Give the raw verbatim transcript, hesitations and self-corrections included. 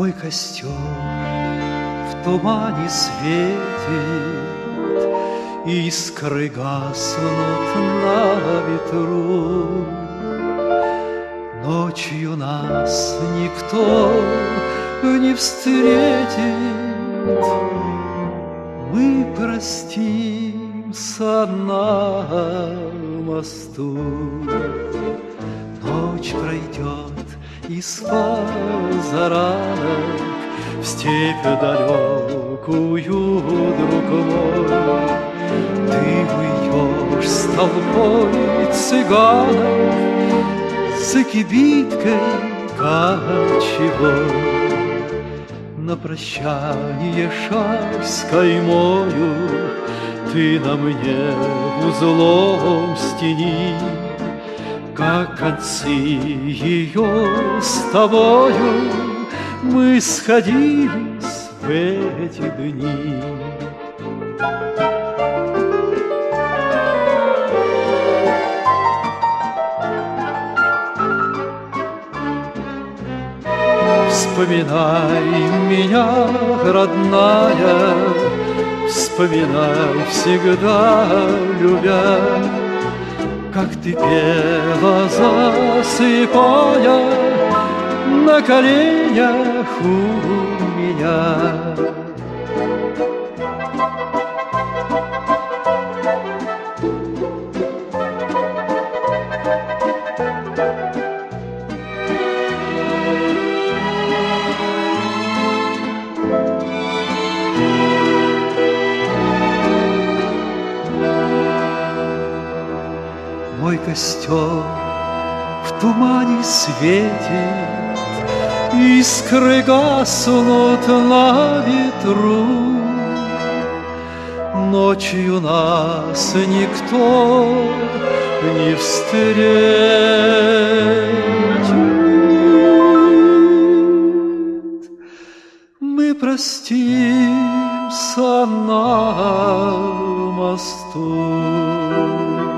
Мой костер в тумане светит, искры гаснут на ветру. Ночью нас никто не встретит, мы простимся на мосту. Ночь пройдет из позаранок в степь далекую, друг мой. Ты уйдешь с толпой цыганов за кибиткой кочевой. На прощание шаль с каймою ты на мне узлом стяни, как концы ее с тобою мы сходились в эти дни. Вспоминай меня, родная, вспоминай всегда, любя, как ты пела, засыпая на коленях у меня. Мой костер в тумане светит, искры гаснут на ветру. Ночью нас никто не встретит, мы простимся на мосту.